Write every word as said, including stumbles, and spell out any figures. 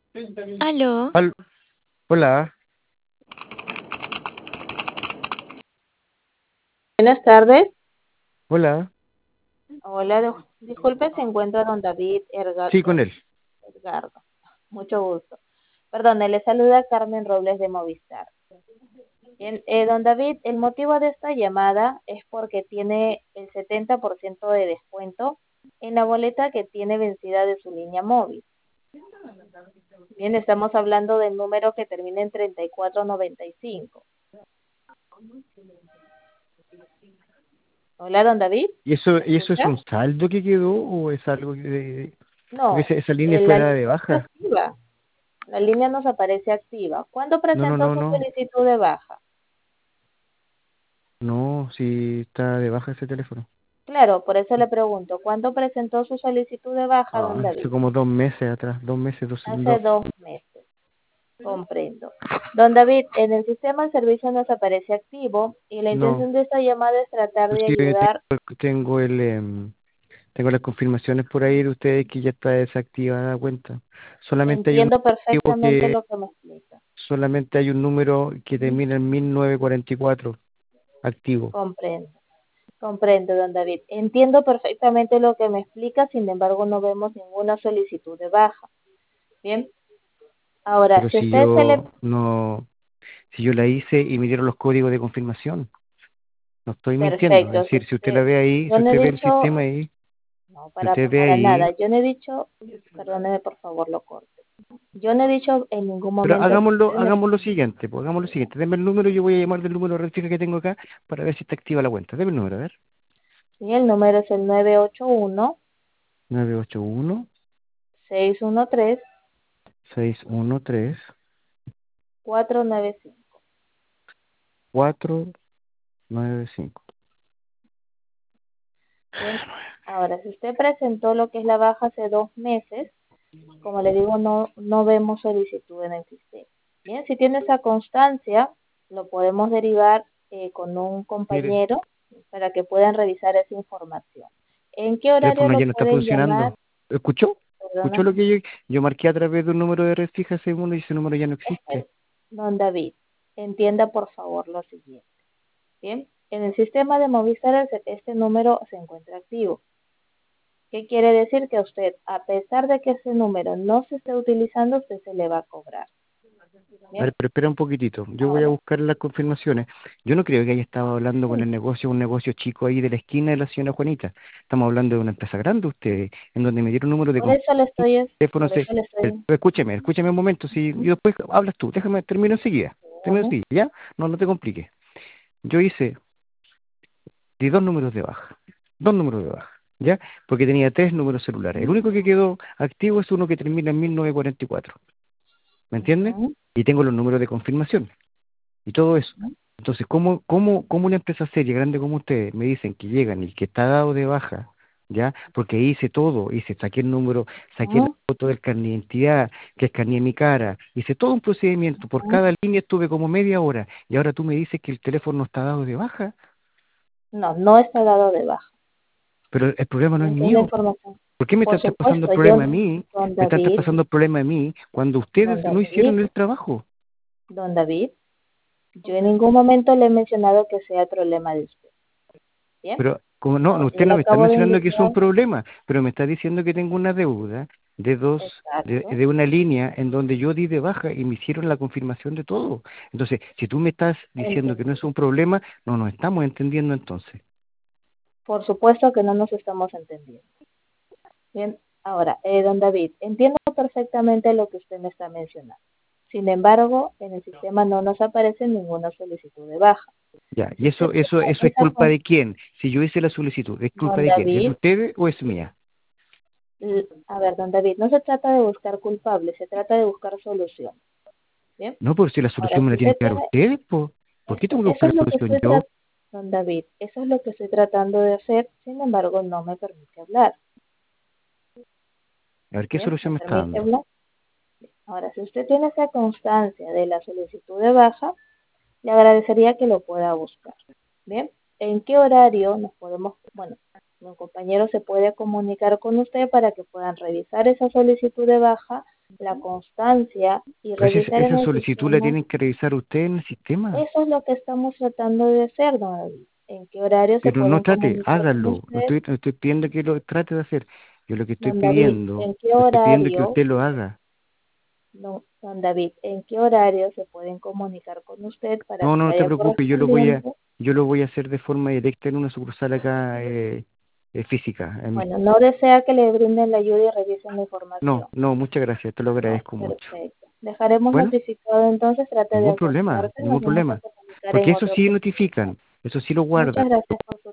Aló, Al- Hola, Buenas tardes. hola. Hola, do- disculpe, se encuentra don David Sí, con Ergardo. él. Edgardo. Mucho gusto. Perdón, le saluda Carmen Robles de Movistar. Bien, eh, don David, el motivo de esta llamada es porque tiene el setenta por ciento de descuento en la boleta que tiene vencida de su línea móvil. Bien, estamos hablando del número que termina en treinta y cuatro noventa y cinco. Hola, don David, ¿Y eso, ¿me y eso es escucha? un saldo que quedó o es algo que... de- Porque No, esa, esa línea eh, la fuera línea de está baja? activa. La línea nos aparece activa. ¿Cuándo No, no, presentó no, su no. solicitud de baja? No, sí está de baja ese teléfono. Claro, por eso le pregunto, ¿cuándo presentó su solicitud de baja, don Ah, hace David? como dos meses atrás, dos meses, dos, Hace dos. dos meses, comprendo. Don David, en el sistema el servicio nos aparece activo y la No, intención de esta llamada es tratar de inclusive ayudar. tengo, tengo el, em, tengo las confirmaciones por ahí de ustedes que ya está desactivada la cuenta. Solamente hay un Entiendo activo perfectamente que, lo que me explica. solamente hay un número que termina en mil novecientos cuarenta y cuatro activo. Comprendo, comprendo, don David. Entiendo perfectamente lo que me explica, sin embargo no vemos ninguna solicitud de baja. Bien, ahora, Pero si a si usted se le... yo no, si yo la hice y me dieron los códigos de confirmación, no estoy mintiendo. Es Perfecto, si decir, si usted la usted... ve ahí, Yo si no he usted ve el dicho... sistema ahí, No, si para, usted ve para ahí, nada. Yo no he dicho, perdóneme por favor, lo corte. Yo no he dicho en ningún pero momento que hagámoslo, usted me... hagamos lo siguiente, pues hagamos lo siguiente. Deme el número, yo voy a llamar del número de red fija que tengo acá para ver si está activa la cuenta. Deme el número, a ver. Sí, el número es el nueve ocho uno, nueve ocho uno, seis uno tres, seis uno tres, cuatro nueve cinco. cuatro nueve cinco. Bien, ahora, si usted presentó lo que es la baja hace dos meses, como le digo, no, no vemos solicitud en el sistema. Bien, si tiene esa constancia, lo podemos derivar eh, con un Mire, compañero para que puedan revisar esa información. ¿En qué el horario teléfono lo ya no está pueden llamar? funcionando. ¿Escuchó? ¿Escuchó Perdona. lo que yo, yo marqué a través de un número de red fija ese uno y ese número ya no existe? Espere, don David, entienda por favor lo siguiente. Bien, en el sistema de Movistar el- este número se encuentra activo. ¿Qué quiere decir? Que a usted, a pesar de que ese número no se esté utilizando, usted se le va a cobrar. A Bien, ver, pero espera un poquitito. Yo voy a ahora, buscar las confirmaciones. Yo no creo que haya estado hablando con sí, el negocio, un negocio chico ahí de la esquina de la señora Juanita. Estamos hablando de una empresa grande ustedes, en donde me dieron un número de por con- eso le estoy, es- teléfono. por Se- eso le el- estoy, Escúcheme, escúcheme un momento. Si y después hablas tú, déjame, termino enseguida. Termino ujú, enseguida, ¿ya? No, no te compliques. Yo hice de dos números de baja. Dos números de baja, ¿ya? Porque tenía tres números celulares. El único que quedó activo es uno que termina en mil novecientos cuarenta y cuatro. ¿Me entiendes? ujú, Y tengo los números de confirmación y todo eso. ujú, Entonces, ¿cómo, cómo, cómo una empresa seria, grande como ustedes, me dicen que llegan y que está dado de baja? ¿Ya? Porque hice todo, hice, saqué el número, saqué la ujú, foto del carnet de identidad, que escaneé mi cara, hice todo un procedimiento, por ujú. cada línea estuve como media hora, y ahora tú me dices que el teléfono no está dado de baja, No, no está dado de baja. pero el problema no es Bien, que es la mío. información. ¿Por qué me Por estás pasando el supuesto, yo, problema a mí? don Me estás David, pasando el problema a mí cuando don ustedes no David, hicieron el trabajo. don David, yo en ningún momento le he mencionado que sea el problema de usted. Bien, Pero, como no, no, ahora, usted yo le no me está acabo de mencionando que es un indicar, problema, pero me está diciendo que tengo una deuda de dos, de, exacto, de una línea en donde yo di de baja y me hicieron la confirmación de todo. Entonces, si tú me estás diciendo que no es entendido. un problema, no nos estamos entendiendo entonces. Por supuesto que no nos estamos entendiendo. Bien, ahora, eh, don David, entiendo perfectamente lo que usted me está mencionando. Sin embargo, en el sistema no nos aparece ninguna solicitud de baja. Ya, Si y usted eso, eso, tiene eso es esa culpa con de quién. Si yo hice la solicitud, ¿es culpa don de quién? ¿Es de David, ustedes o es mía? l- a ver, don David, no se trata de buscar culpables, se trata de buscar solución. Bien, No, pero si la ahora, solución me si la tienen usted que dar tiene ustedes, pues. ¿Por qué eso, tengo que eso buscar es la lo que solución estoy yo? tratando, don David, eso es lo que estoy tratando de hacer, sin embargo, no me permite hablar. A ver, ¿qué Bien, solución me me está permite dando? hablar. Ahora, si usted tiene esa constancia de la solicitud de baja, le agradecería que lo pueda buscar. Bien, ¿en qué horario nos podemos, bueno, un compañero se puede comunicar con usted para que puedan revisar esa solicitud de baja la constancia y Pero si esa, revisar en esa el solicitud la sistema. tienen que revisar ustedes en el sistema. Eso es lo que estamos tratando de hacer, don David. ¿En qué horario se Pero no pueden trate, comunicar con hágalo. No usted? estoy, no estoy pidiendo que lo trate de hacer. Yo lo que estoy Don David, pidiendo, ¿en qué le estoy pidiendo que horario, usted lo haga. no, don David, en qué horario se pueden comunicar con usted para No, que no, no te vaya preocupes, yo lo voy a, correspondiente? yo lo voy a hacer de forma directa en una sucursal acá eh, eh, física. En mi- Bueno, no desea que le brinden la ayuda y revisen la No, información. no, muchas gracias, te lo No, agradezco mucho. perfecto. Dejaremos Bueno, notificado entonces, trate de ningún problema, ausentarse, ningún nos vamos a problema. comunicar en Porque eso otra sí oportunidad. notifican, eso sí lo guardan. Muchas gracias por su